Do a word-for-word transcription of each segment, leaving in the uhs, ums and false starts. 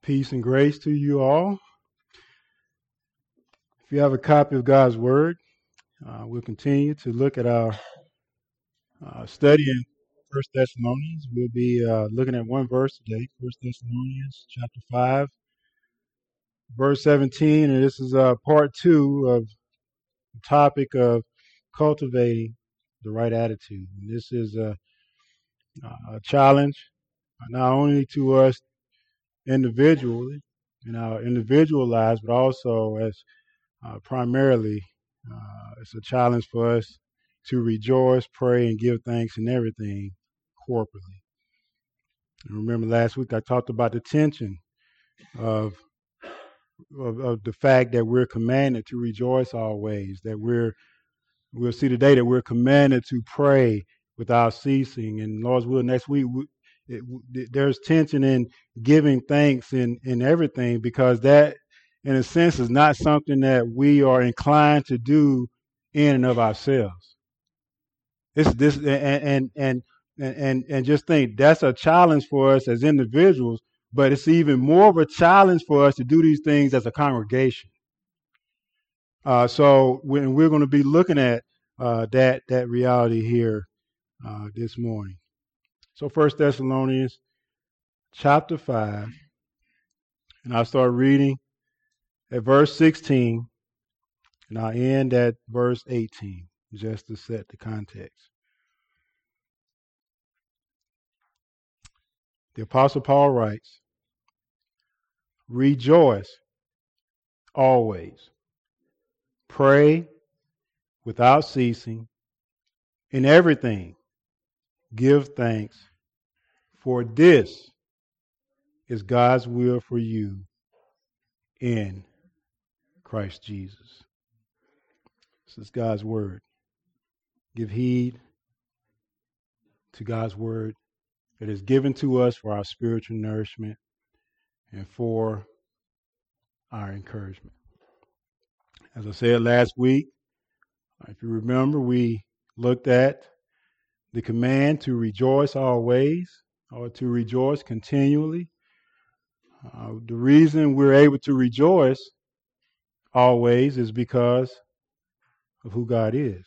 Peace and grace to you all. If you have a copy of God's Word, uh, we'll continue to look at our uh, study in First Thessalonians. We'll be uh, looking at one verse today, First Thessalonians chapter five, verse seventeen, and this is uh, part two of the topic of cultivating the right attitude. And this is a, a challenge not only to us individually in our individual lives, but also as uh, primarily uh, it's a challenge for us to rejoice, pray, and give thanks in everything corporately. And remember, last week I talked about the tension of, of of the fact that we're commanded to rejoice always. That we're we'll see today that we're commanded to pray without ceasing. And Lord's will, next week we, it, there's tension in giving thanks in in everything, because that, in a sense, is not something that we are inclined to do in and of ourselves. This, this, and and and and and just think that's a challenge for us as individuals, but it's even more of a challenge for us to do these things as a congregation. Uh, so when we're going to be looking at uh, that that reality here uh, this morning. So First Thessalonians chapter five, and I'll start reading at verse sixteen, and I'll end at verse eighteen, just to set the context. The Apostle Paul writes, "Rejoice always, pray without ceasing, in everything give thanks, for this is God's will for you in Christ Jesus." This is God's word. Give heed to God's word that is given to us for our spiritual nourishment and for our encouragement. As I said last week, if you remember, we looked at the command to rejoice always, or to rejoice continually. Uh, the reason we're able to rejoice always is because of who God is.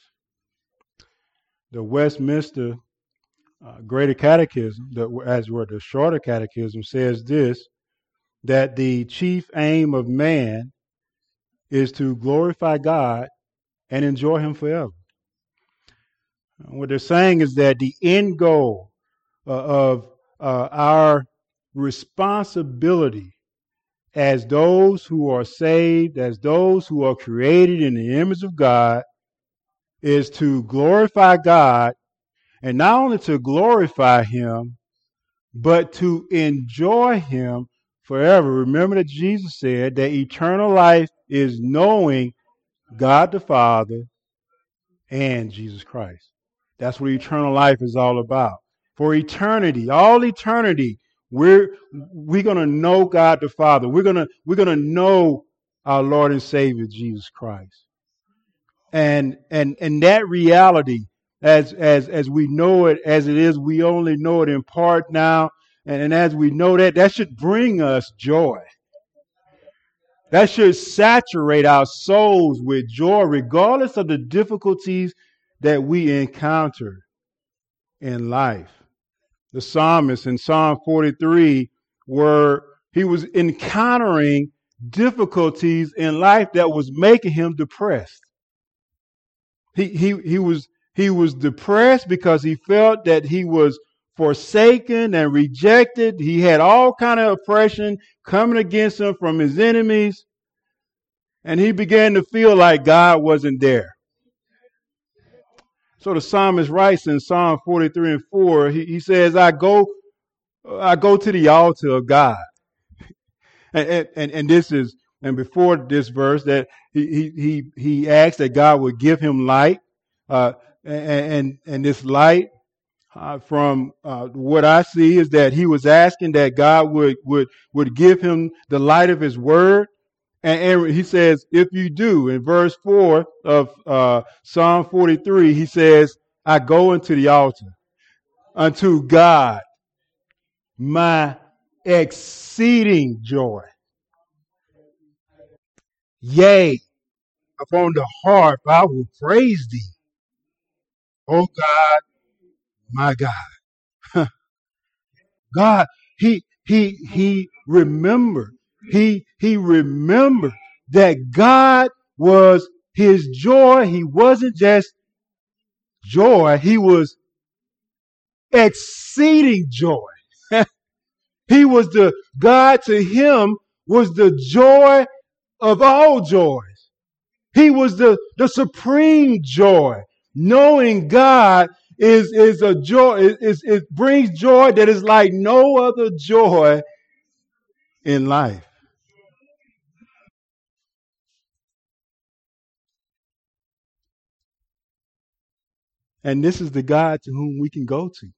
The Westminster uh, Greater Catechism, the, as well the Shorter Catechism, says this, that the chief aim of man is to glorify God and enjoy Him forever. What they're saying is that the end goal uh, of uh, our responsibility as those who are saved, as those who are created in the image of God, is to glorify God, and not only to glorify Him, but to enjoy Him forever. Remember that Jesus said that eternal life is knowing God the Father and Jesus Christ. That's what eternal life is all about. For eternity, all eternity, we're we're gonna know God the Father. We're gonna we're gonna know our Lord and Savior Jesus Christ. And and and that reality, as as as we know it as it is, we only know it in part now. And, and as we know that, that should bring us joy. That should saturate our souls with joy, regardless of the difficulties that we encounter in life. The psalmist in Psalm forty-three, where he was encountering difficulties in life that was making him depressed. He he he was he was depressed because he felt that he was forsaken and rejected. He had all kind of oppression coming against him from his enemies, and he began to feel like God wasn't there. So the psalmist writes in Psalm forty-three and four, he, he says, I go I go to the altar of God. And, and, and this is, and before this verse, that he he he asked that God would give him light, uh, and, and and this light, uh, from uh, what I see, is that he was asking that God would would would give him the light of His Word. And, and he says, if you do, in verse four of uh, Psalm forty-three, he says, I go into the altar unto God, my exceeding joy. Yea, upon the harp I will praise thee, O God, my God. God, he he he remembered. He he remembered that God was his joy. He wasn't just joy, he was exceeding joy. He was the God, to him was the joy of all joys. He was the, the supreme joy. Knowing God is, is a joy, is, it brings joy that is like no other joy in life. And this is the God to whom we can go to.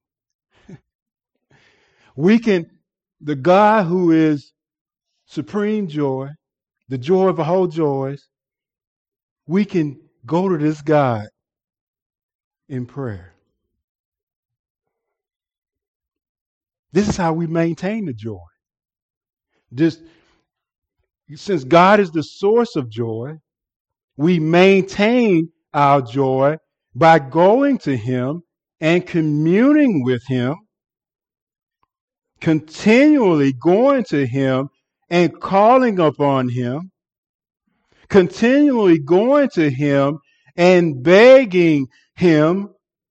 We can, the God who is supreme joy, the joy of all joys, we can go to this God in prayer. This is how we maintain the joy. This, since God is the source of joy, we maintain our joy by going to him and communing with him, continually going to him and calling upon him, continually going to him and begging him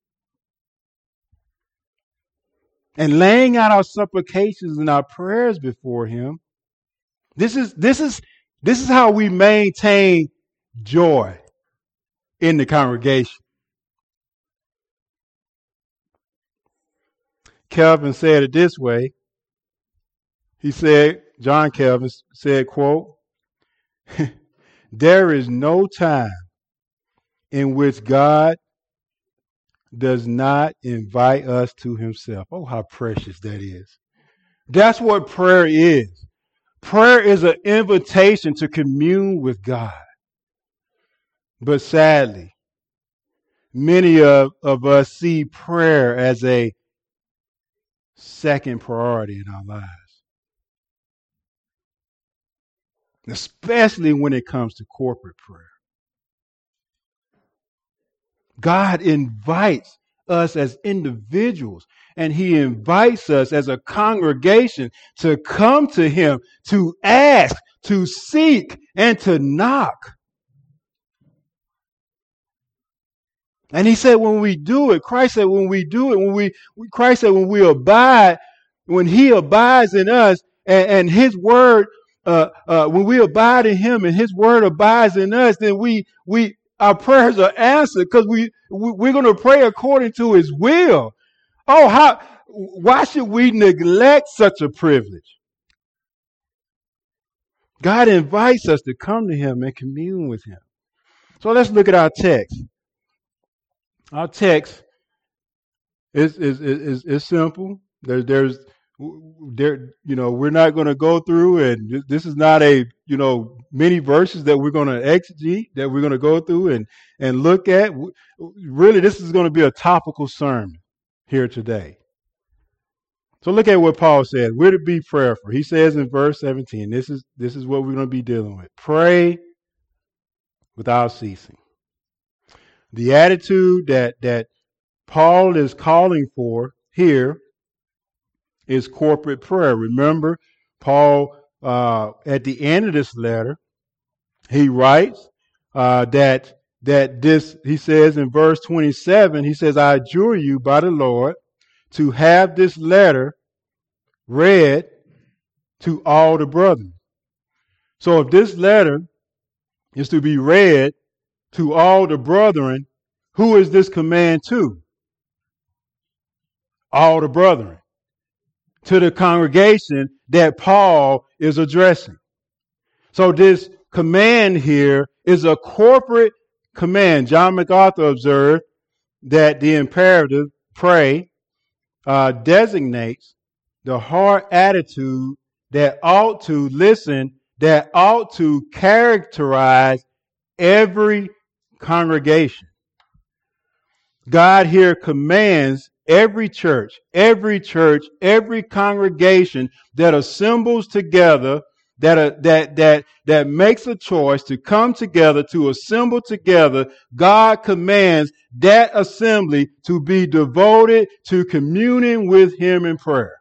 and laying out our supplications and our prayers before him. This is this is this is how we maintain joy in the congregation. Calvin said it this way. He said, John Calvin said, quote, "There is no time in which God does not invite us to himself." Oh, how precious that is. That's what prayer is. Prayer is an invitation to commune with God. But sadly, many of, of us see prayer as a second priority in our lives, especially when it comes to corporate prayer. God invites us as individuals, and he invites us as a congregation to come to him, to ask, to seek, and to knock. And he said when we do it, Christ said when we do it, when we, Christ said when we abide, when he abides in us, and, and his word, uh, uh, when we abide in him and his word abides in us, then we, we, our prayers are answered because we, we, we're going to pray according to his will. Oh, how, why should we neglect such a privilege? God invites us to come to him and commune with him. So let's look at our text. Our text is is is, is simple. There, there's there, you know, we're not going to go through, and this is not a, you know, many verses that we're going to exegete, that we're going to go through and and look at. Really, this is going to be a topical sermon here today. So look at what Paul says. We're to be prayerful. He says in verse seventeen, this is this is what we're going to be dealing with. Pray without ceasing. The attitude that that Paul is calling for here is corporate prayer. Remember, Paul, uh, at the end of this letter, he writes uh, that that this, he says in verse twenty-seven, he says, "I adjure you by the Lord to have this letter read to all the brethren." So if this letter is to be read to all the brethren, who is this command to? All the brethren. To the congregation that Paul is addressing. So this command here is a corporate command. John MacArthur observed that the imperative, pray, uh, designates the heart attitude that ought to listen, that ought to characterize every congregation. God here commands every church, every church, every congregation that assembles together, that uh, that that that makes a choice to come together, to assemble together, God commands that assembly to be devoted to communing with Him in prayer.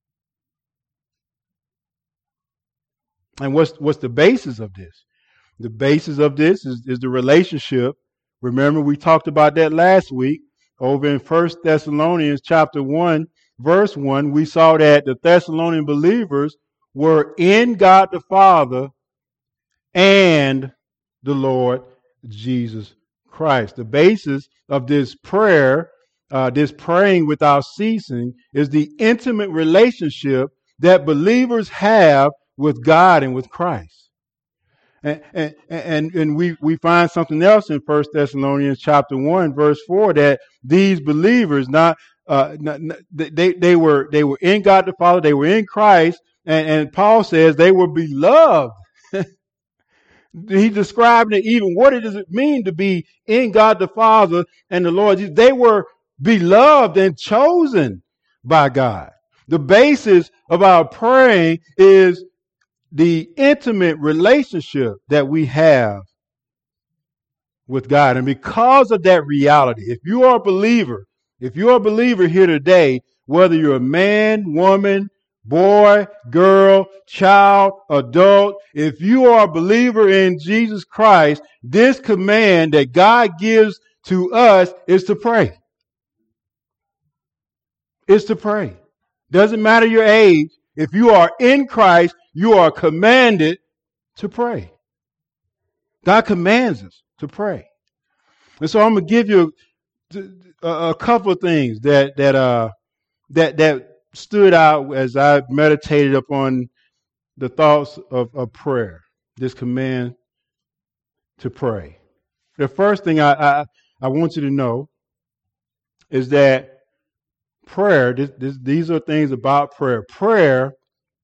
And what's what's the basis of this? The basis of this is, is the relationship. Remember, we talked about that last week over in First Thessalonians chapter one, verse one. We saw that the Thessalonian believers were in God the Father and the Lord Jesus Christ. The basis of this prayer, uh, this praying without ceasing, is the intimate relationship that believers have with God and with Christ. And, and, and, and we, we find something else in First Thessalonians chapter one, verse four, that these believers, not, uh, not, they, they were, they were in God the Father, they were in Christ, and, and Paul says they were beloved. He described it, even what it does it mean to be in God the Father and the Lord Jesus. They were beloved and chosen by God. The basis of our praying is the intimate relationship that we have with God. And because of that reality, if you are a believer, if you're a believer here today, whether you're a man, woman, boy, girl, child, adult, if you are a believer in Jesus Christ, this command that God gives to us is to pray. It's to pray. Doesn't matter your age. If you are in Christ, you are commanded to pray. God commands us to pray. And so I'm going to give you a, a couple of things that that uh that that stood out as I meditated upon the thoughts of, of prayer, this command to pray. The first thing I, I, I want you to know is that prayer, this, this, these are things about prayer. Prayer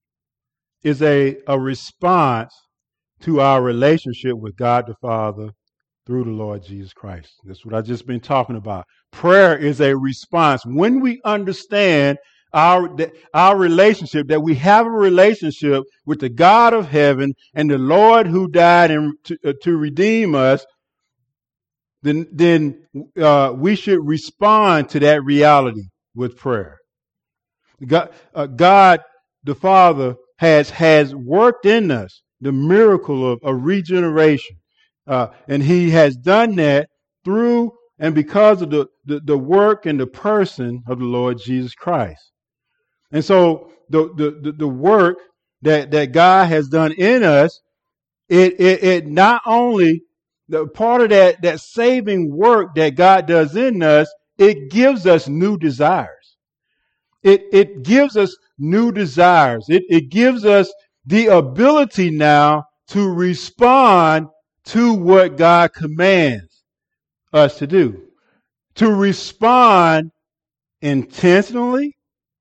is a, a response to our relationship with God the Father through the Lord Jesus Christ. That's what I've just been talking about. Prayer is a response. When we understand our, our relationship, that we have a relationship with the God of heaven and the Lord who died and to, uh, to redeem us, then, then uh, we should respond to that reality with prayer. God, uh, God the Father has, has worked in us the miracle of, of regeneration. Uh, and he has done that through and because of the, the, the work and the person of the Lord Jesus Christ. And so the, the, the work that, that God has done in us, it, it, it not only, the part of that, that saving work that God does in us, it gives us new desires. It, it gives us new desires. It, it gives us the ability now to respond to what God commands us to do. To respond intentionally,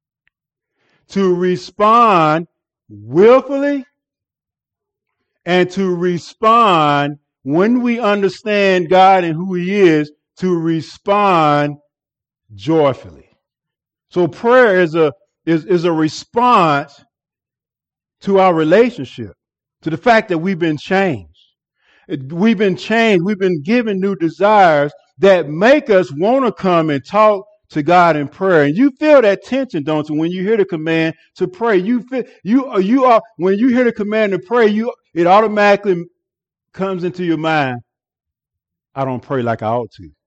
to respond willfully, and to respond when we understand God and who He is, to respond joyfully. So prayer is a is, is a response to our relationship, to the fact that we've been changed. We've been changed. We've been given new desires that make us want to come and talk to God in prayer. And you feel that tension, don't you? When you hear the command to pray, you feel you you are when you hear the command to pray, you it automatically comes into your mind. I don't pray like I ought to.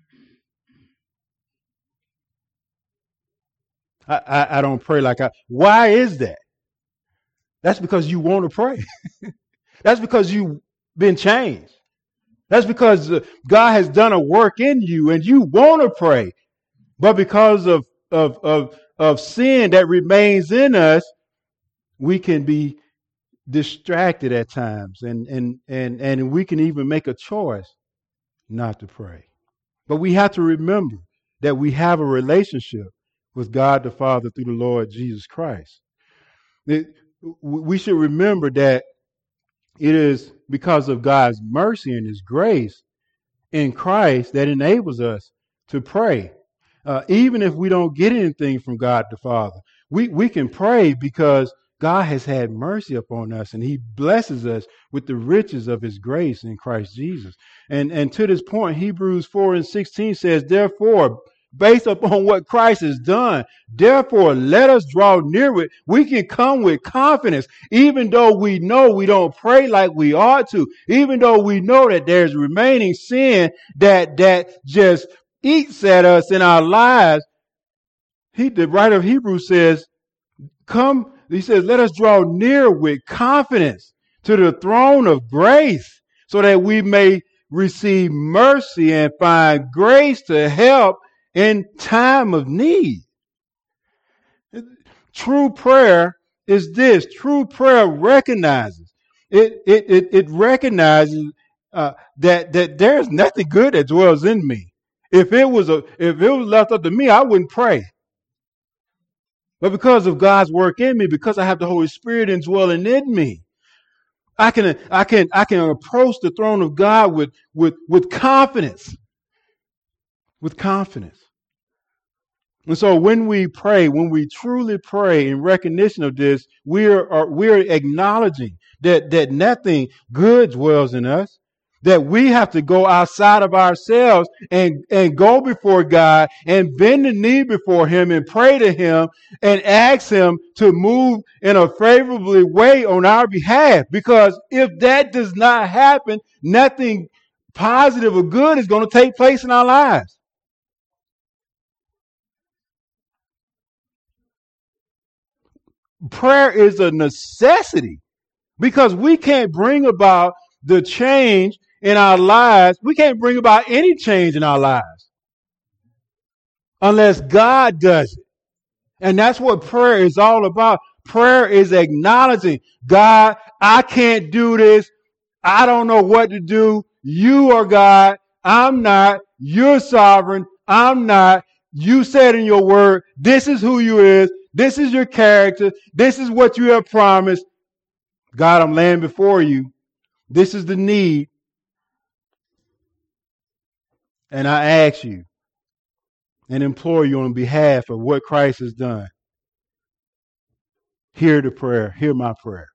I, I, I don't pray like I. Why is that? That's because you want to pray. That's because you've been changed. That's because uh, God has done a work in you and you want to pray. But because of, of, of, of sin that remains in us, we can be distracted at times, and, and, and, and we can even make a choice not to pray. But we have to remember that we have a relationship with God the Father through the Lord Jesus Christ. It, we should remember that it is because of God's mercy and His grace in Christ that enables us to pray. Uh, even if we don't get anything from God the Father, we, we can pray because God has had mercy upon us and he blesses us with the riches of his grace in Christ Jesus. And, and to this point, Hebrews four and sixteen says, therefore, based upon what Christ has done, therefore, let us draw near with. We can come with confidence, even though we know we don't pray like we ought to, even though we know that there's remaining sin that, that just eats at us in our lives. He, the writer of Hebrews says, come, he says, let us draw near with confidence to the throne of grace so that we may receive mercy and find grace to help in time of need. True prayer is this. True prayer recognizes, it, it, it, it recognizes uh, that, that there's nothing good that dwells in me. If it was a, if it was left up to me, I wouldn't pray. But because of God's work in me, because I have the Holy Spirit indwelling in me, I can, I can, I can approach the throne of God with, with, with confidence, with confidence. And so when we pray, when we truly pray in recognition of this, we're, are, we're acknowledging that, that nothing good dwells in us, that we have to go outside of ourselves and, and go before God and bend the knee before him and pray to him and ask him to move in a favorably way on our behalf. Because if that does not happen, nothing positive or good is going to take place in our lives. Prayer is a necessity because we can't bring about the change in our lives. We can't bring about any change in our lives unless God does it. And that's what prayer is all about. Prayer is acknowledging, God, I can't do this. I don't know what to do. You are God. I'm not. You're sovereign. I'm not. You said in your word, this is who you is. This is your character. This is what you have promised. God, I'm laying before you. This is the need. And I ask you and implore you on behalf of what Christ has done. Hear the prayer. Hear my prayer.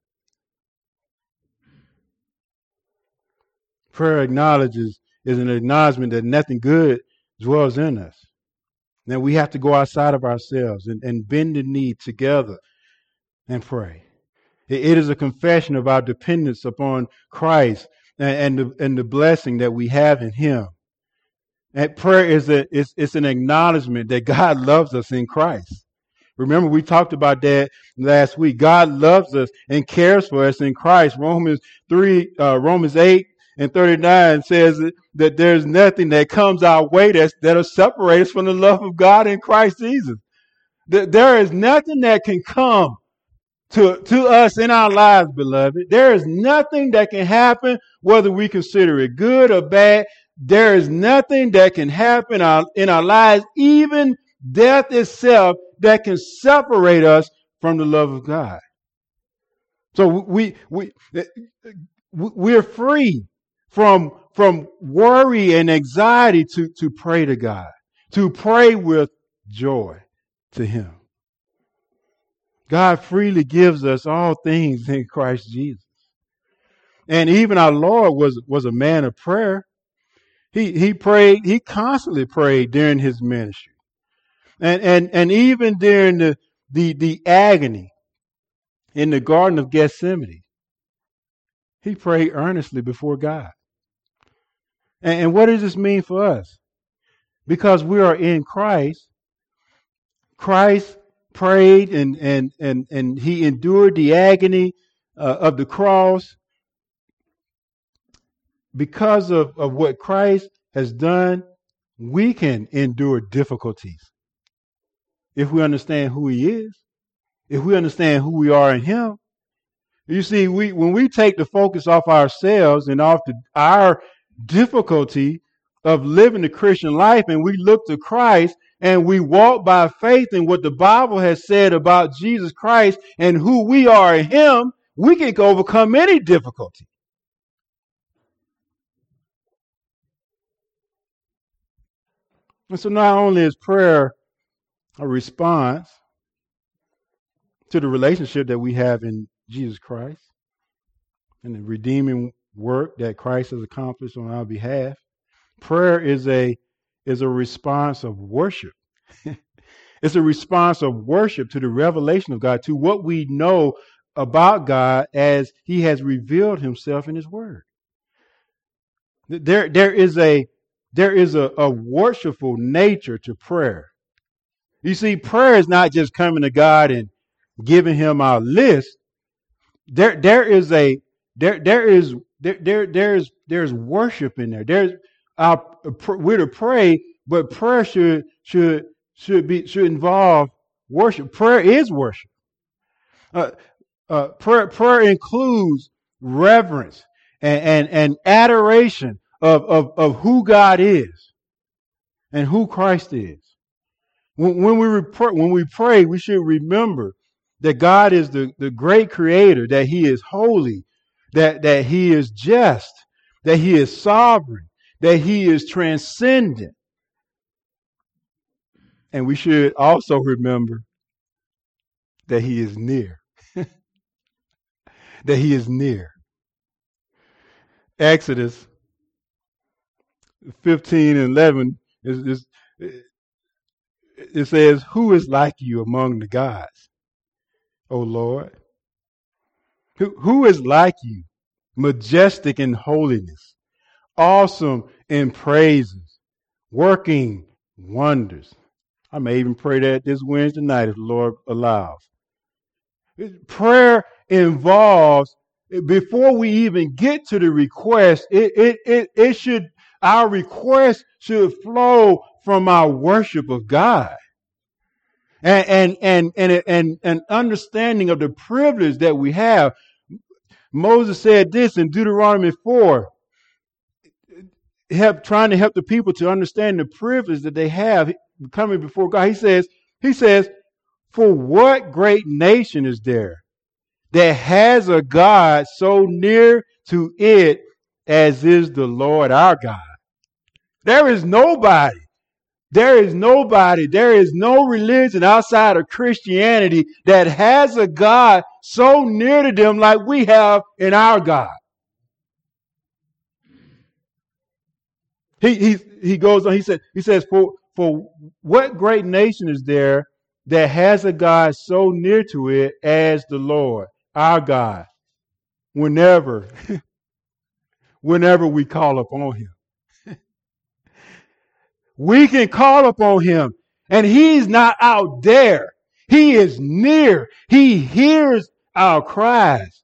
Prayer acknowledges is an acknowledgement that nothing good dwells in us. Now we have to go outside of ourselves and, and bend the knee together and pray. It, it is a confession of our dependence upon Christ and, and, the, and the blessing that we have in him. And prayer is a it's, it's an acknowledgement that God loves us in Christ. Remember, we talked about that last week. God loves us and cares for us in Christ. Romans three, uh, Romans eight and thirty-nine says that there's nothing that comes our way that's, that'll separate us from the love of God in Christ Jesus. There is nothing that can come to, to us in our lives, beloved. There is nothing that can happen, whether we consider it good or bad. There is nothing that can happen in our lives, even death itself, that can separate us from the love of God. So we we we're free from from worry and anxiety to to pray to God, to pray with joy to him. God freely gives us all things in Christ Jesus. And even our Lord was was a man of prayer. He he prayed, he constantly prayed during his ministry. And and and even during the the, the agony in the Garden of Gethsemane, he prayed earnestly before God. And, and what does this mean for us? Because we are in Christ, Christ prayed and and and, and he endured the agony uh, of the cross. Because of, of what Christ has done, we can endure difficulties. If we understand who he is, if we understand who we are in him. You see, we when we take the focus off ourselves and off the, our difficulty of living the Christian life, and we look to Christ and we walk by faith in what the Bible has said about Jesus Christ and who we are in him, we can overcome any difficulty. And so not only is prayer a response to the relationship that we have in Jesus Christ and the redeeming work that Christ has accomplished on our behalf, prayer is a is a response of worship. It's a response of worship to the revelation of God, to what we know about God as he has revealed himself in his word. There, there is a there is a, a worshipful nature to prayer. You see, prayer is not just coming to God and giving him our list. There, there is a there, there is there, there there's there's worship in there. There's our we're to pray, but prayer should should should be should involve worship. Prayer is worship. Uh, uh, prayer prayer includes reverence and and, and adoration of, of of who God is and who Christ is. When, when we report, when we pray, we should remember that God is the, the great creator, that he is holy, that, that he is just, that he is sovereign, that he is transcendent. And we should also remember that he is near. That he is near. Exodus fifteen and eleven is, is it says, "Who is like you among the gods, O Lord? Who, who is like you, majestic in holiness, awesome in praises, working wonders?" I may even pray that this Wednesday night if the Lord allows. Prayer involves, before we even get to the request, it, it, it, it should, our request should flow from our worship of God. And, and, and, and, and, and understanding of the privilege that we have. Moses said this in Deuteronomy four, help, trying to help the people to understand the privilege that they have coming before God. He says, he says, "For what great nation is there that has a God so near to it as is the Lord our God?" There is nobody, there is nobody, there is no religion outside of Christianity that has a God so near to them like we have in our God. He he he goes on. He said he says for for what great nation is there that has a God so near to it as the Lord our God? Whenever whenever we call upon him, we can call upon him, and he's not out there. He is near. He hears our cries.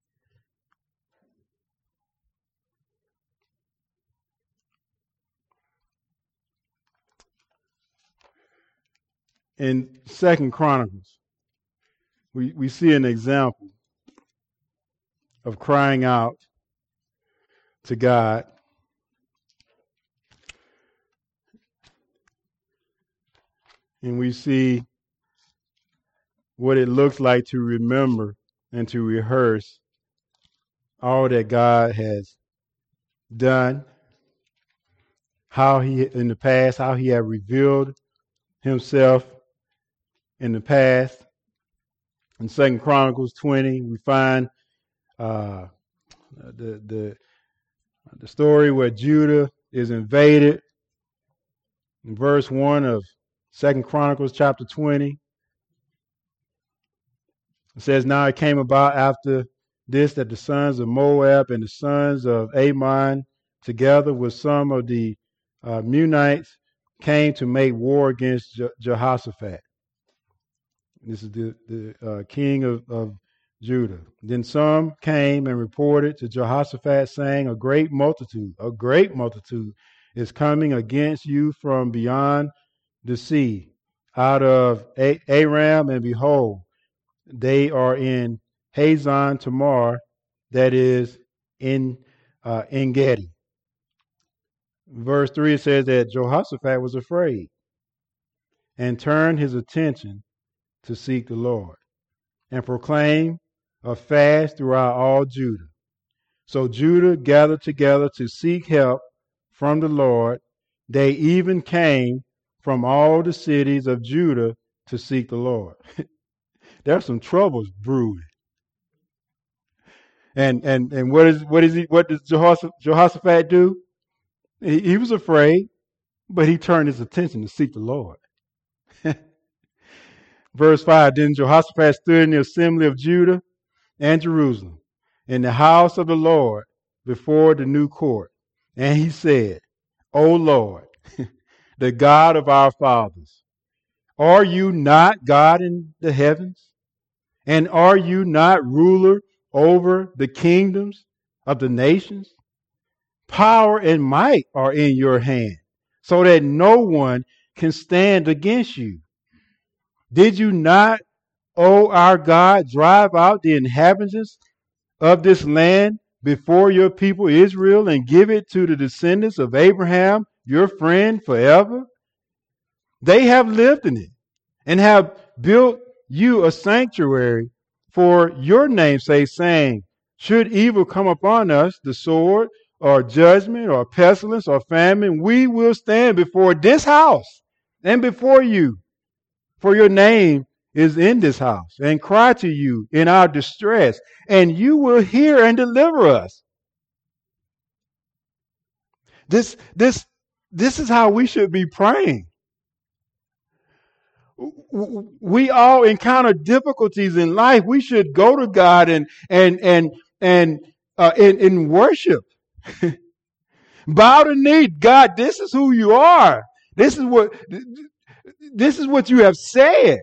In Second Chronicles, we, we see an example of crying out to God. And we see what it looks like to remember and to rehearse all that God has done, how he, in the past, how he had revealed himself in the past. In Second Chronicles twenty, we find uh, the the the story where Judah is invaded. In verse one of Second Chronicles chapter twenty, it says, "Now it came about after this that the sons of Moab and the sons of Ammon, together with some of the uh, Meunites, came to make war against Je- Jehoshaphat." This is the, the uh, king of, of Judah. "Then some came and reported to Jehoshaphat, saying, A great multitude, a great multitude is coming against you from beyond the sea, out of a- Aram, and behold, they are in Hazon Tamar, that is in uh, En Gedi." Verse three, it says that Jehoshaphat was afraid and turned his attention to seek the Lord and proclaim a fast throughout all Judah. So Judah gathered together to seek help from the Lord. They even came from all the cities of Judah to seek the Lord. There's some troubles brewing. And and and what is what is he what does Jehoshaphat, Jehoshaphat do? He, he was afraid, but he turned his attention to seek the Lord. Verse five, then Jehoshaphat stood in the assembly of Judah and Jerusalem, in the house of the Lord, before the new court. And he said, O Lord, the God of our fathers, are you not God in the heavens? And are you not ruler over the kingdoms of the nations? Power and might are in your hand, so that no one can stand against you. Did you not, O our God, drive out the inhabitants of this land before your people Israel and give it to the descendants of Abraham, your friend, forever? They have lived in it and have built you a sanctuary for your name's sake, saying, should evil come upon us, the sword, or judgment, or pestilence, or famine, we will stand before this house and before you, for your name is in this house, and cry to you in our distress, and you will hear and deliver us. This, this, this is how we should be praying. We all encounter difficulties in life. We should go to God and and and and uh, in, in worship, bow the knee. God, this is who you are. This is what this is what you have said.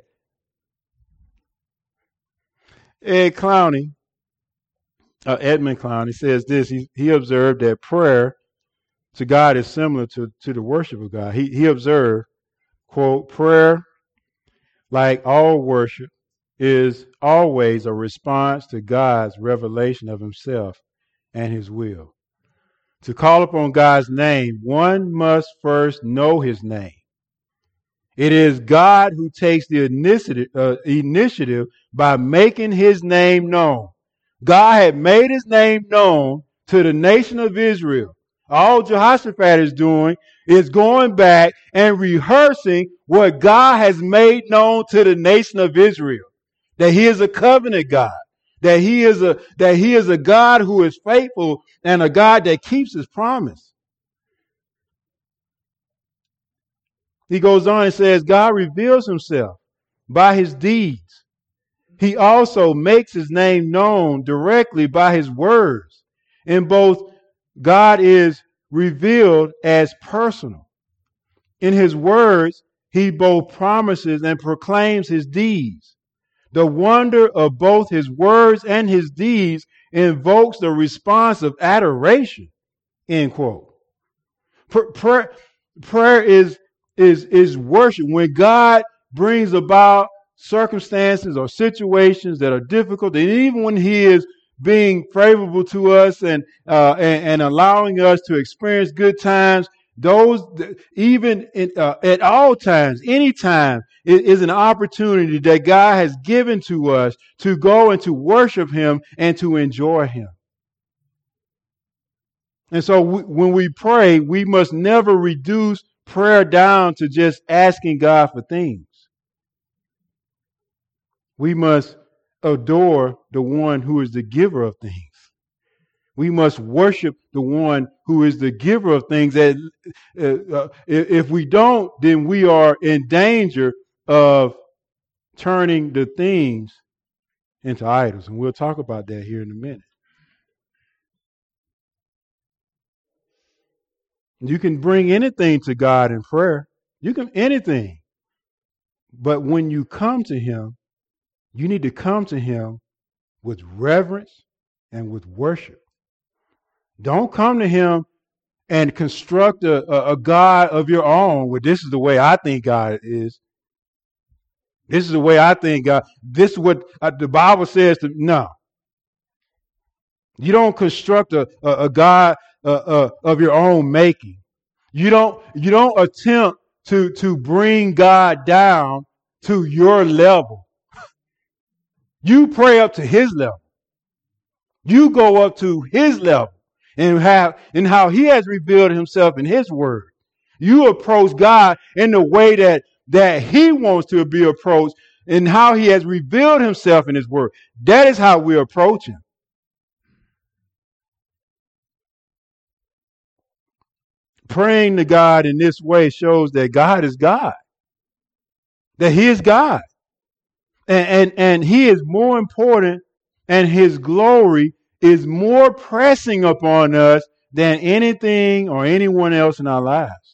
Ed Clowney, uh, Edmund Clowney says this. He he observed that prayer to God is similar to to the worship of God. He he observed, quote, prayer, like all worship, is always a response to God's revelation of himself and his will. To call upon God's name, one must first know his name. It is God who takes the initiative, uh, initiative by making his name known. God had made his name known to the nation of Israel. All Jehoshaphat is doing is going back and rehearsing what God has made known to the nation of Israel. That he is a covenant God. That he is a, that he is a God who is faithful and a God that keeps his promise. He goes on and says, God reveals himself by his deeds. He also makes his name known directly by his words. In both, God is revealed as personal. In his words, he both promises and proclaims his deeds. The wonder of both his words and his deeds invokes the response of adoration. End quote. Prayer, prayer is, is, is worship. When God brings about circumstances or situations that are difficult, and even when he is being favorable to us and, uh, and, and allowing us to experience good times, those, even in, uh, at all times, any time, it is an opportunity that God has given to us to go and to worship him and to enjoy him. And so we, when we pray, we must never reduce prayer down to just asking God for things. We must adore the one who is the giver of things. We must worship the one who is the giver of things. That uh, uh, if we don't, then we are in danger of turning the things into idols. And we'll talk about that here in a minute. You can bring anything to God in prayer. You can anything. But when you come to him, you need to come to him with reverence and with worship. Don't come to him and construct a, a, a God of your own. Well, this is the way I think God is. This is the way I think God. This is what uh, the Bible says. To, no. You don't construct a, a, a God uh, uh, of your own making. You don't, you don't attempt to, to bring God down to your level. You pray up to his level. You go up to his level and have and how he has revealed himself in his word. You approach God in the way that, that he wants to be approached and how he has revealed himself in his word. That is how we approach him. Praying to God in this way shows that God is God, that he is God. And, and, and he is more important, and his glory is more pressing upon us than anything or anyone else in our lives.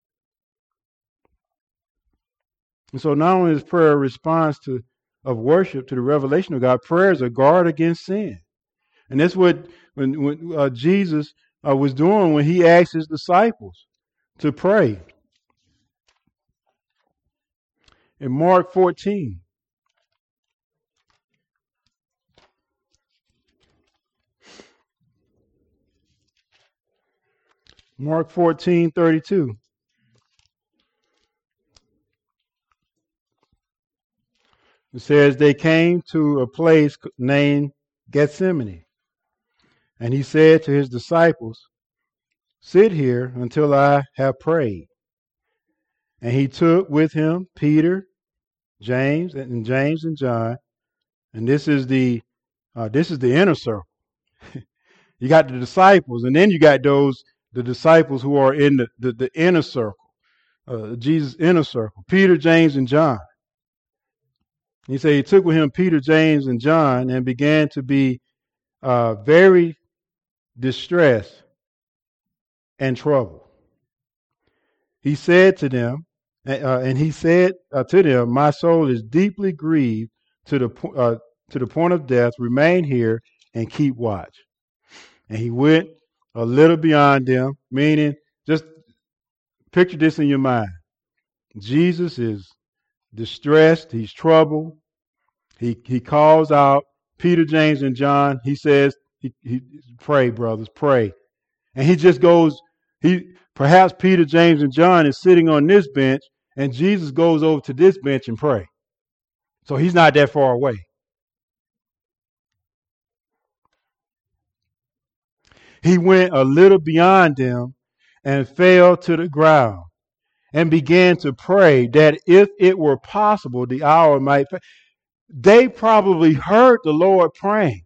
And so not only is prayer a response to of worship to the revelation of God, prayer is a guard against sin. And that's what when, when uh, Jesus uh, was doing when he asked his disciples to pray. In Mark fourteen, Mark fourteen thirty-two. It says, they came to a place named Gethsemane. And he said to his disciples, sit here until I have prayed. And he took with him Peter, James, and James and John. And this is the uh, this is the inner circle. You got the disciples, and then you got those the disciples who are in the, the, the inner circle, uh, Jesus' inner circle, Peter, James, and John. He said he took with him Peter, James, and John and began to be uh, very distressed and troubled. He said to them, uh, and he said uh, to them, my soul is deeply grieved to the uh, to the point of death. Remain here and keep watch. And he went a little beyond them, meaning, just picture this in your mind. Jesus is distressed. He's troubled. He he calls out Peter, James, and John. He says, he, he, pray, brothers, pray. And he just goes, he perhaps Peter, James, and John is sitting on this bench, and Jesus goes over to this bench and pray. So he's not that far away. He went a little beyond them and fell to the ground and began to pray that if it were possible, the hour might. They probably heard the Lord praying.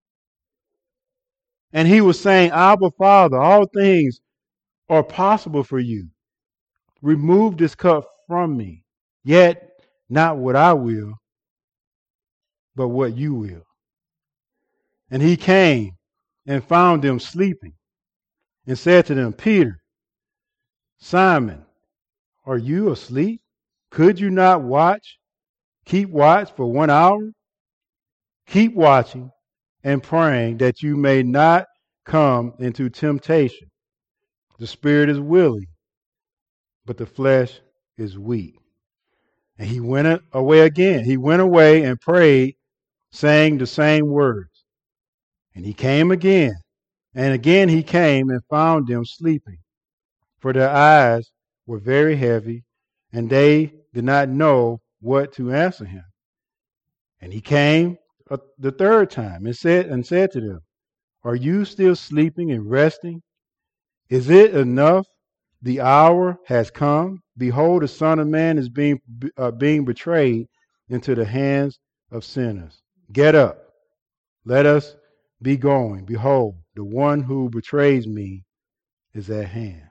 And he was saying, Abba, Father, all things are possible for you. Remove this cup from me. Yet not what I will, but what you will. And he came and found them sleeping and said to them, Peter, Simon, are you asleep? Could you not watch? Keep watch for one hour? Keep watching and praying that you may not come into temptation. The spirit is willing, but the flesh is weak. And he went away again. He went away and prayed, saying the same words. And he came again. And again he came and found them sleeping, for their eyes were very heavy, and they did not know what to answer him. And he came uh, the third time and said and said to them, are you still sleeping and resting? Is it enough? The hour has come. Behold, the Son of Man is being uh, being betrayed into the hands of sinners. Get up. Let us be going. Behold, the one who betrays me is at hand.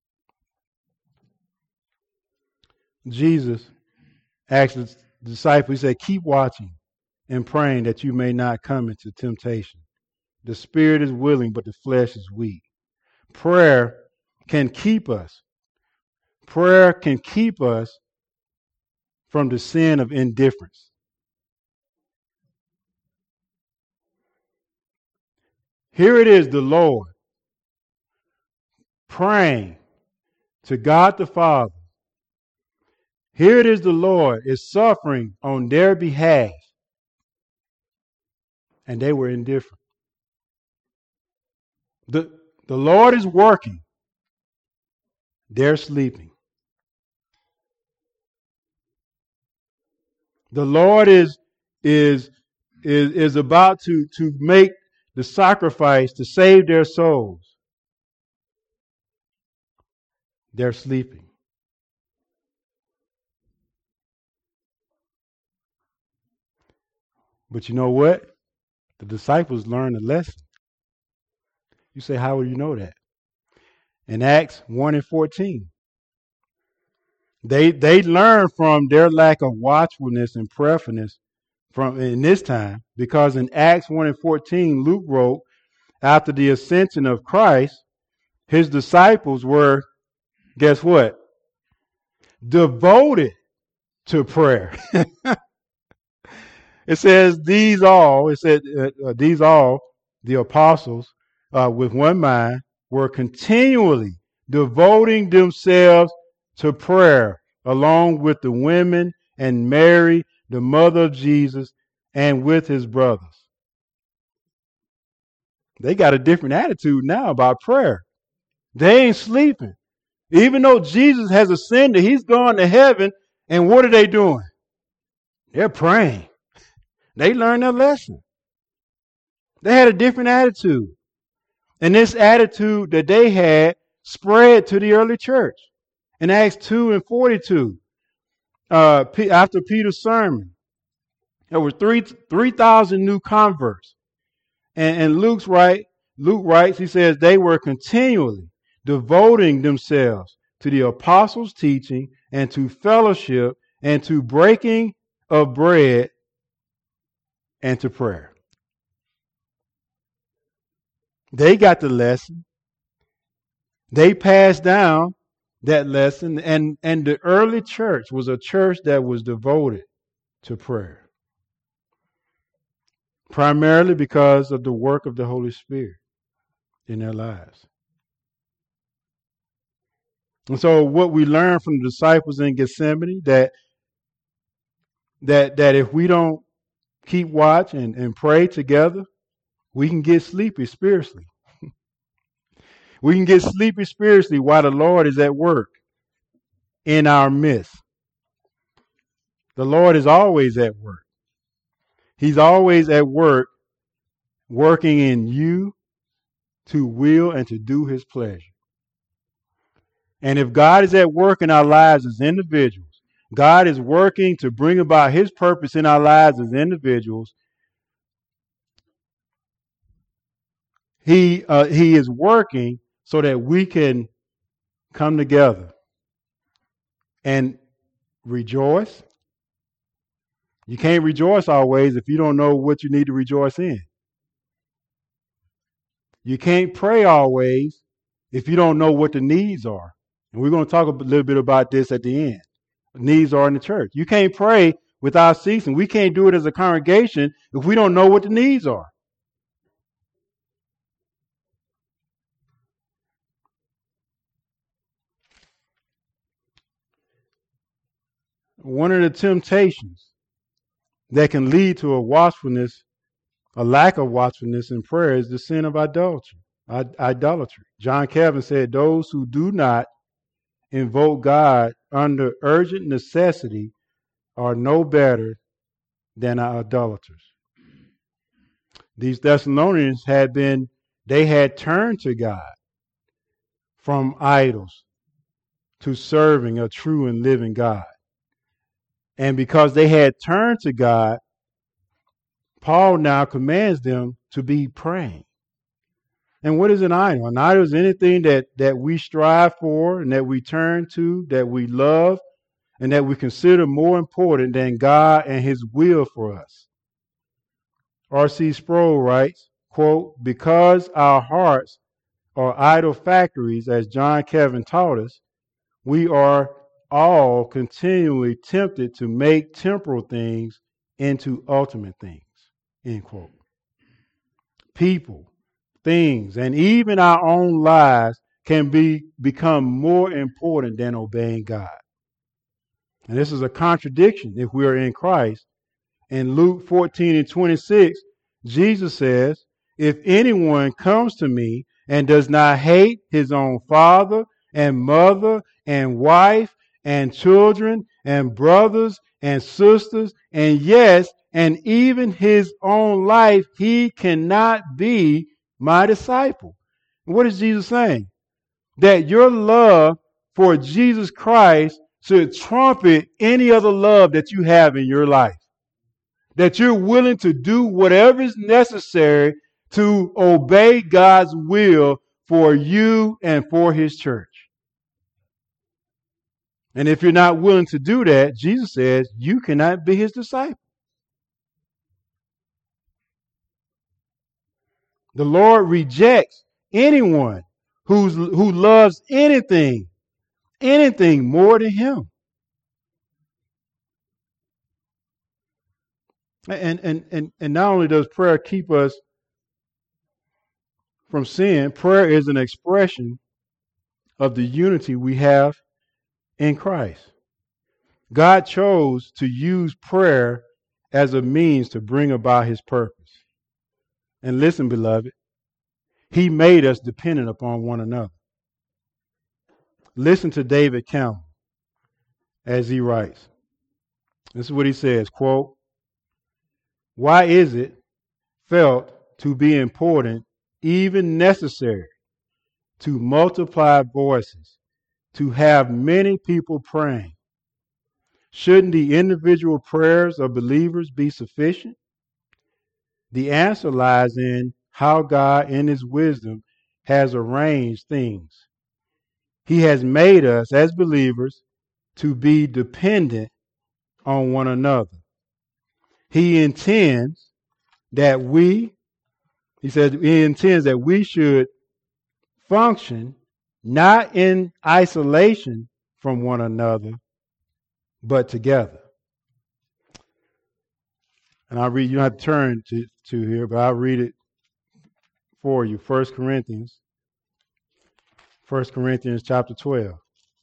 Jesus asked the disciples, he said, keep watching and praying that you may not come into temptation. The spirit is willing, but the flesh is weak. Prayer can keep us. Prayer can keep us from the sin of indifference. Here it is, the Lord praying to God the Father. Here it is, the Lord is suffering on their behalf, and they were indifferent. The, the Lord is working. They're sleeping. The Lord is, is, is, is about to, to make the sacrifice to save their souls. They're sleeping. But you know what? The disciples learned a lesson. You say, how will you know that? In Acts one and fourteen, they they learned from their lack of watchfulness and prayerfulness from in this time, because in Acts one and fourteen, Luke wrote, after the ascension of Christ, his disciples were, guess what? Devoted to prayer. It says these all, it said uh, uh, these all, the apostles, uh, with one mind, were continually devoting themselves to prayer, along with the women and Mary, the mother of Jesus, and with his brothers. They got a different attitude now about prayer. They ain't sleeping. Even though Jesus has ascended, he's gone to heaven, and what are they doing? They're praying. They learned their lesson. They had a different attitude. And this attitude that they had spread to the early church. In Acts two and forty-two, uh, after Peter's sermon, there were three three thousand new converts. And, and Luke's right, Luke writes, he says they were continually devoting themselves to the apostles' teaching and to fellowship and to breaking of bread and to prayer. They got the lesson. They passed down that lesson, and, and the early church was a church that was devoted to prayer, primarily because of the work of the Holy Spirit in their lives. And so what we learned from the disciples in Gethsemane, that that that if we don't keep watch and, and pray together, we can get sleepy spiritually. We can get sleepy spiritually while the Lord is at work in our midst. The Lord is always at work. He's always at work, working in you to will and to do his pleasure. And if God is at work in our lives as individuals, God is working to bring about his purpose in our lives as individuals. He uh, he is working so that we can come together and rejoice. You can't rejoice always if you don't know what you need to rejoice in. You can't pray always if you don't know what the needs are. And we're going to talk a little bit about this at the end. Needs are in the church. You can't pray without ceasing. We can't do it as a congregation if we don't know what the needs are. One of the temptations that can lead to a watchfulness, a lack of watchfulness in prayer, is the sin of idolatry. Idolatry. John Calvin said, those who do not invoke God under urgent necessity are no better than idolaters. These Thessalonians had been, they had turned to God from idols to serving a true and living God. And because they had turned to God, Paul now commands them to be praying. And what is an idol? An idol is anything that, that we strive for and that we turn to, that we love, and that we consider more important than God and his will for us. R C Sproul writes, quote, because our hearts are idol factories, as John Calvin taught us, we are all continually tempted to make temporal things into ultimate things, end quote. People, things, and even our own lives can be become more important than obeying God. And this is a contradiction if we are in Christ. In Luke fourteen and twenty-six, Jesus says, if anyone comes to me and does not hate his own father and mother and wife and children and brothers and sisters, and yes, and even his own life, he cannot be my disciple. What is Jesus saying? That your love for Jesus Christ should trumpet any other love that you have in your life. That you're willing to do whatever is necessary to obey God's will for you and for his church. And if you're not willing to do that, Jesus says you cannot be his disciple. The Lord rejects anyone who's, who loves anything, anything more than him. And, and, and, and not only does prayer keep us from sin, prayer is an expression of the unity we have in Christ. God chose to use prayer as a means to bring about his purpose. And listen, beloved, he made us dependent upon one another. Listen to David Campbell as he writes. This is what he says, quote, "Why is it felt to be important, even necessary, to multiply voices, to have many people praying? Shouldn't the individual prayers of believers be sufficient? The answer lies in how God, in his wisdom, has arranged things. He has made us, as believers, to be dependent on one another. He intends that we, he says, he intends that we should function not in isolation from one another, but together." And I'll read, you don't have to turn to, to here, but I'll read it for you. First Corinthians. First Corinthians chapter twelve.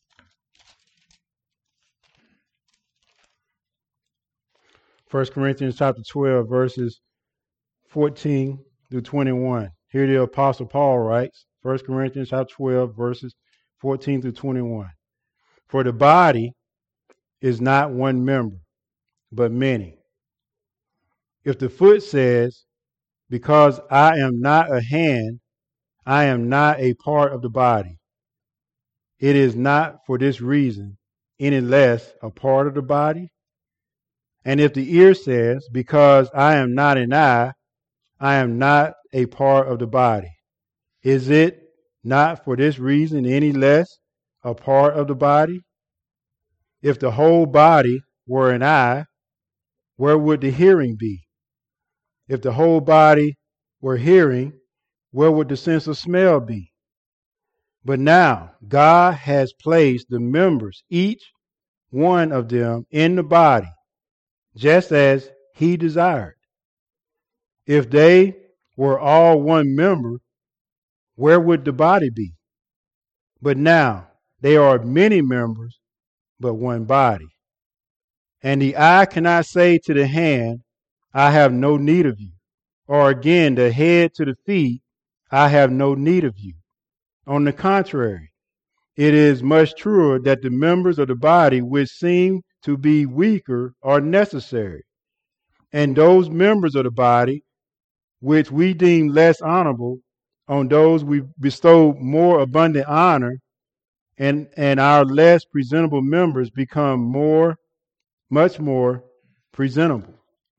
First Corinthians chapter twelve, verses fourteen through twenty-one. Here the Apostle Paul writes, First Corinthians chapter twelve, verses fourteen through twenty-one. "For the body is not one member, but many. If the foot says, 'Because I am not a hand, I am not a part of the body,' it is not for this reason any less a part of the body. And if the ear says, 'Because I am not an eye, I am not a part of the body,' is it not for this reason any less a part of the body? If the whole body were an eye, where would the hearing be? If the whole body were hearing, where would the sense of smell be? But now God has placed the members, each one of them, in the body, just as he desired. If they were all one member, where would the body be? But now they are many members, but one body. And the eye cannot say to the hand, 'I have no need of you,' or again the head to the feet, 'I have no need of you.' On the contrary, it is much truer that the members of the body which seem to be weaker are necessary, and those members of the body which we deem less honorable, on those we bestow more abundant honor, and, and our less presentable members become more, much more presentable.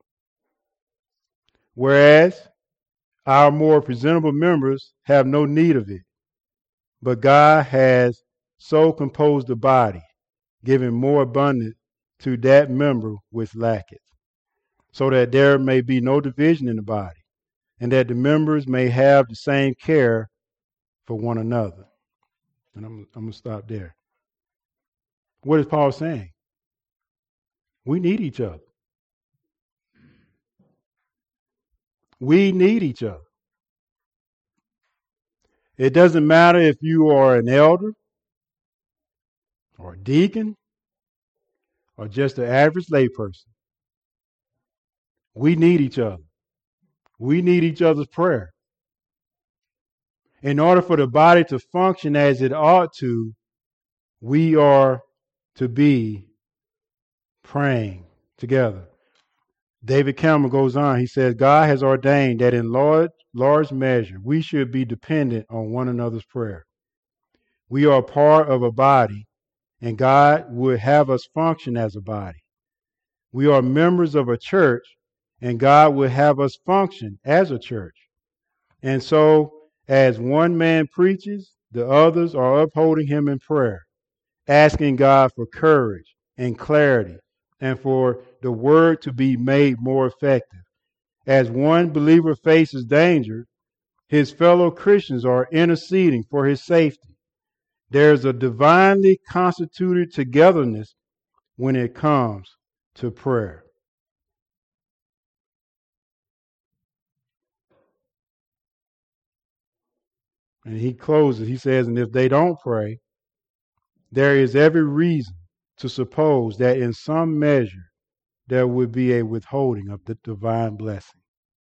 Whereas our more presentable members have no need of it. But God has so composed the body, giving more abundance to that member which lacketh, so that there may be no division in the body, and that the members may have the same care for one another." And I'm, I'm going to stop there. What is Paul saying? We need each other. We need each other. It doesn't matter if you are an elder or a deacon or just an average layperson. We need each other. We need each other's prayer. In order for the body to function as it ought to, we are to be praying together. David Campbell goes on. He says, "God has ordained that in large, large measure we should be dependent on one another's prayer. We are part of a body, and God would have us function as a body. We are members of a church, and God would have us function as a church. And so, as one man preaches, the others are upholding him in prayer, asking God for courage and clarity and for the word to be made more effective. As one believer faces danger, his fellow Christians are interceding for his safety. There's a divinely constituted togetherness when it comes to prayer. And he closes, he says, and if they don't pray, there is every reason to suppose that in some measure there would be a withholding of the divine blessing.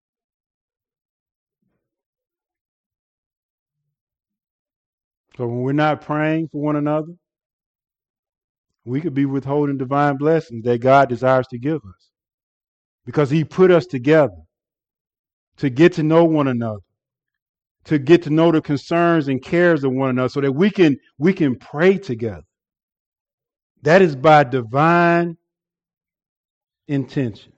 So when we're not praying for one another, we could be withholding divine blessings that God desires to give us. Because he put us together to get to know one another, to get to know the concerns and cares of one another so that we can we can pray together. That is by divine intention.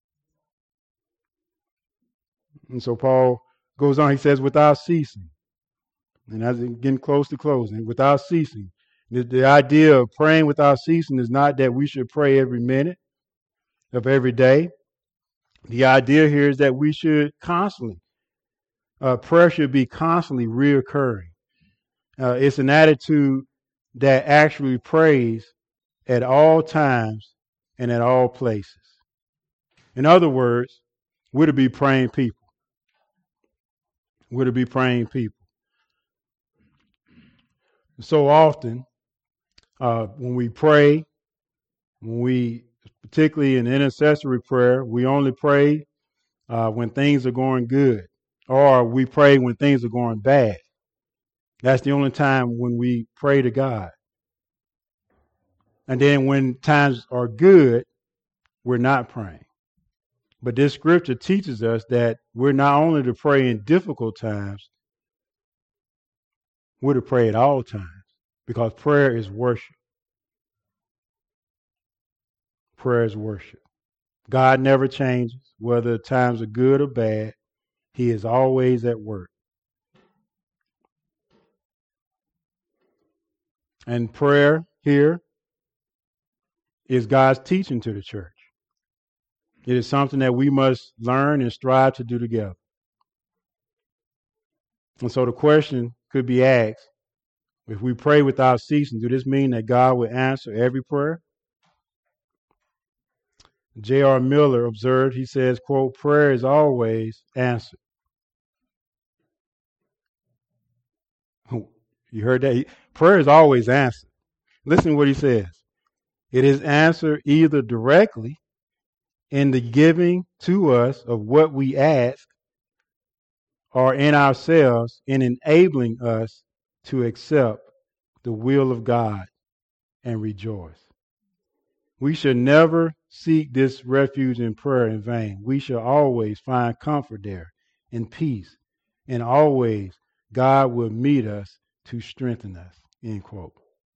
And so Paul goes on, he says, without ceasing. And as it's getting close to closing, without ceasing. The, the idea of praying without ceasing is not that we should pray every minute of every day. The idea here is that we should constantly, uh, prayer should be constantly reoccurring. Uh, it's an attitude that actually prays at all times and at all places. In other words, we're to be praying people. We're to be praying people. So often, uh, when we pray, when we, particularly in intercessory prayer, we only pray uh, when things are going good, or we pray when things are going bad. That's the only time when we pray to God. And then when times are good, we're not praying. But this scripture teaches us that we're not only to pray in difficult times, we're to pray at all times, because prayer is worship. Prayer is worship. God never changes, whether times are good or bad. He is always at work. And prayer here is God's teaching to the church. It is something that we must learn and strive to do together. And so the question could be asked, if we pray without ceasing, does this mean that God will answer every prayer? J R Miller observed, he says, quote, prayer is always answered. You heard that? Prayer is always answered. Listen to what he says. It is answered either directly in the giving to us of what we ask, or in ourselves in enabling us to accept the will of God and rejoice. We should never seek this refuge in prayer in vain. We shall always find comfort there and peace, and always God will meet us to strengthen us. End quote.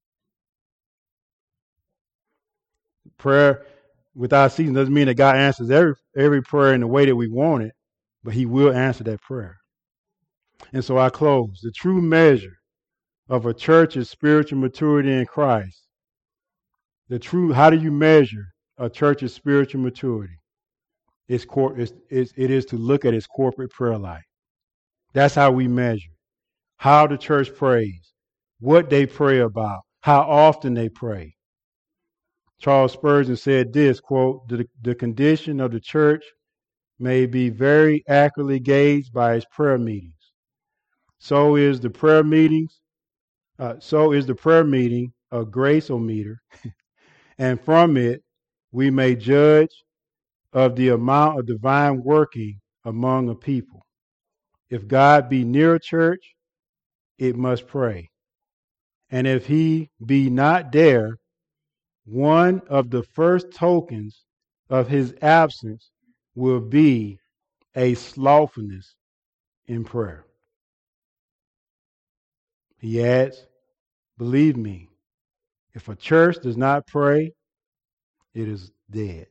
Prayer without ceasing doesn't mean that God answers every every prayer in the way that we want it, but he will answer that prayer. And so I close. The true measure of a church's spiritual maturity in Christ, the true, how do you measure a church's spiritual maturity? It's, cor- it's, it's, it is to look at its corporate prayer life. That's how we measure how the church prays, what they pray about, how often they pray. Charles Spurgeon said this, quote, the, the condition of the church may be very accurately gauged by its prayer meetings. So is the prayer meetings, uh, so is the prayer meeting a grace-o-meter, and from it we may judge of the amount of divine working among a people. If God be near a church, it must pray. And if he be not there, one of the first tokens of his absence will be a slothfulness in prayer. He adds, Believe me, if a church does not pray, it is dead.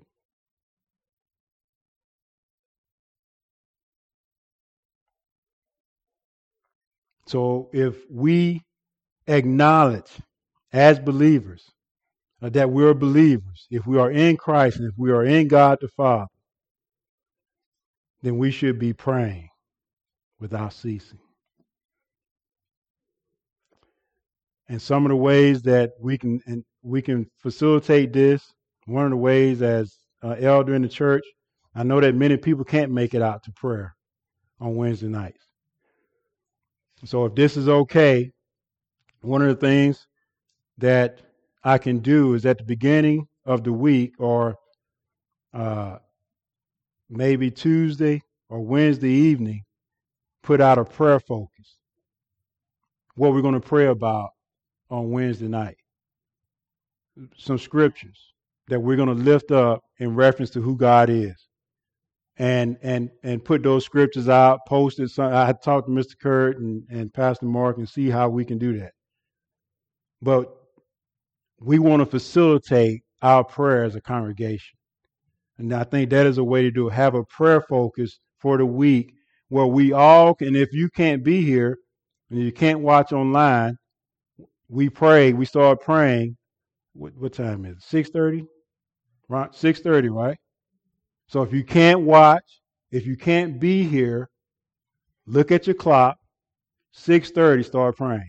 So if we acknowledge as believers uh, that we're believers, if we are in Christ and if we are in God the Father, then we should be praying without ceasing. And some of the ways that we can and we can facilitate this, one of the ways as uh, elder in the church, I know that many people can't make it out to prayer on Wednesday nights. So if this is okay, one of the things that I can do is at the beginning of the week or uh, maybe Tuesday or Wednesday evening, put out a prayer focus. What we're going to pray about on Wednesday night. Some scriptures that we're going to lift up in reference to who God is. And and and put those scriptures out, post it. I had talked to Mister Kurt and, and Pastor Mark and see how we can do that. But we want to facilitate our prayer as a congregation. And I think that is a way to do it. Have a prayer focus for the week where we all can, if you can't be here and you can't watch online, we pray, we start praying. What, what time is it? six thirty? Right? six thirty, right? So if you can't watch, if you can't be here, look at your clock, six thirty, start praying.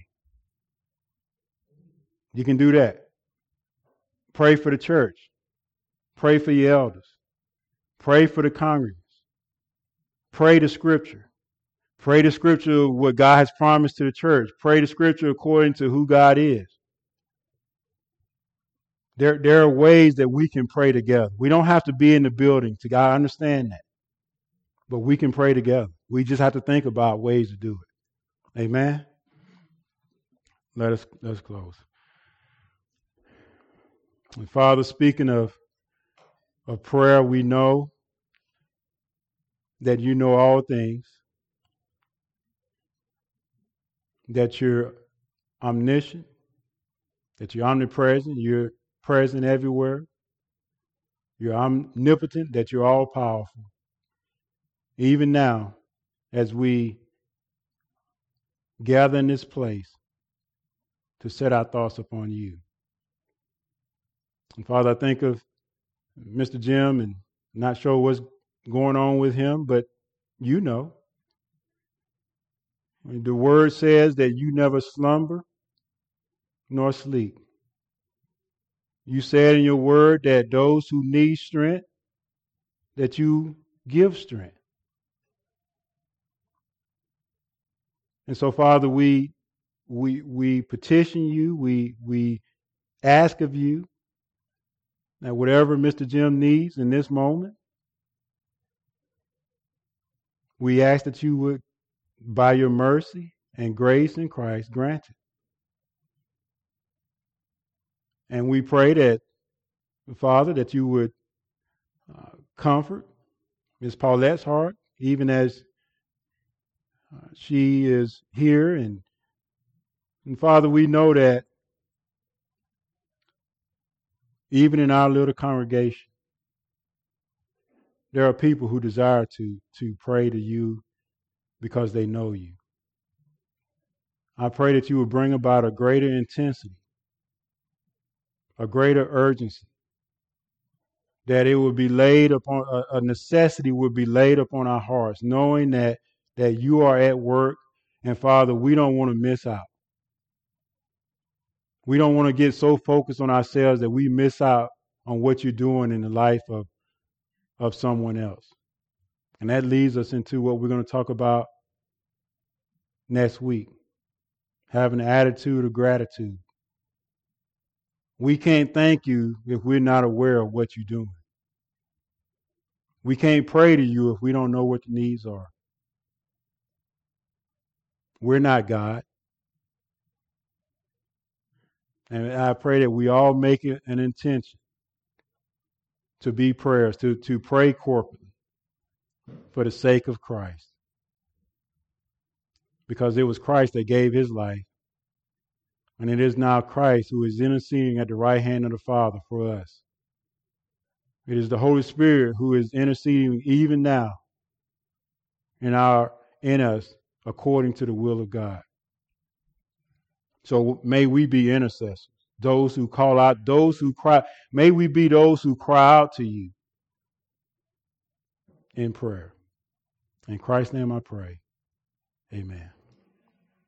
You can do that. Pray for the church. Pray for your elders. Pray for the congregants. Pray the scripture. Pray the scripture what God has promised to the church. Pray the scripture according to who God is. There, there are ways that we can pray together. We don't have to be in the building to God. I understand that. But we can pray together. We just have to think about ways to do it. Amen? Let us, let us close. And Father, speaking of, of prayer, we know that you know all things, that you're omniscient, that you're omnipresent, you're present everywhere, you're omnipotent, that you're all powerful. Even now, as we gather in this place to set our thoughts upon you. And Father, I think of Mister Jim and not sure what's going on with him, but you know. The word says that you never slumber nor sleep. You said in your word that those who need strength, that you give strength. And so, Father, we we we petition you, we we ask of you that whatever Mister Jim needs in this moment, we ask that you would, by your mercy and grace in Christ, grant it. And we pray that, Father, that you would uh, comfort Miss Paulette's heart, even as uh, she is here. And, and Father, we know that even in our little congregation, there are people who desire to, to pray to you because they know you. I pray that you would bring about a greater intensity, a greater urgency, that it would be laid upon, a, a necessity would be laid upon our hearts, knowing that, that you are at work. And Father, we don't want to miss out. We don't want to get so focused on ourselves that we miss out on what you're doing in the life of, of someone else. And that leads us into what we're going to talk about next week, having an attitude of gratitude. We can't thank you if we're not aware of what you're doing. We can't pray to you if we don't know what the needs are. We're not God. And I pray that we all make it an intention to be prayers, to, to pray corporately for the sake of Christ. Because it was Christ that gave his life And it is now Christ who is interceding at the right hand of the Father for us. It is the Holy Spirit who is interceding even now in our in us according to the will of God. So may we be intercessors, those who call out, those who cry. May we be those who cry out to you in prayer. In Christ's name I pray. Amen.